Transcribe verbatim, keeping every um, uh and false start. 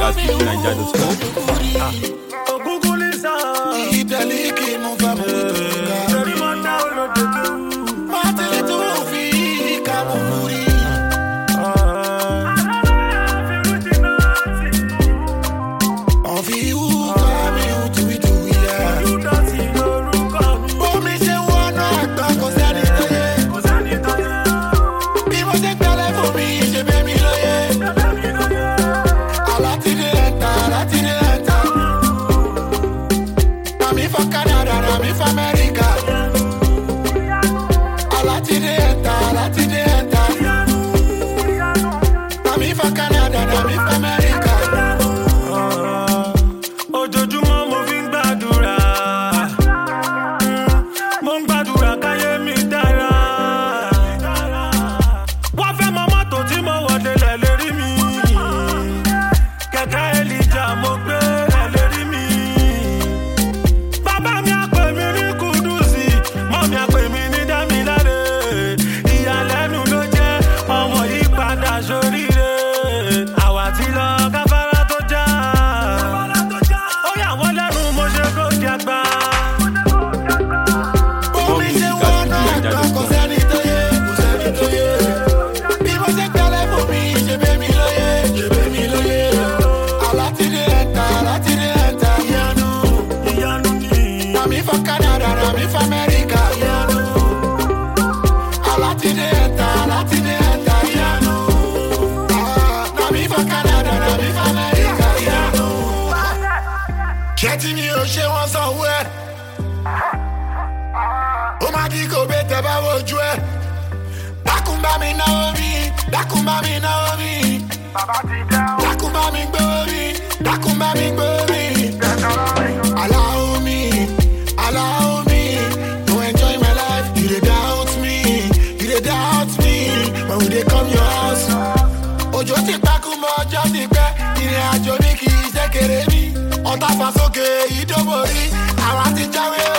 at fuji naija dot com. Allow me, allow me to enjoy my life. You dey doubt me, you dey doubt me. When we dey come your house, ojo ti pakumo ojo ti pẹ́. Ìrìn àjò mi kì í ṣe kéré mi. Ọ̀tá fà sókè ìdóborí. Àwa ti jáwé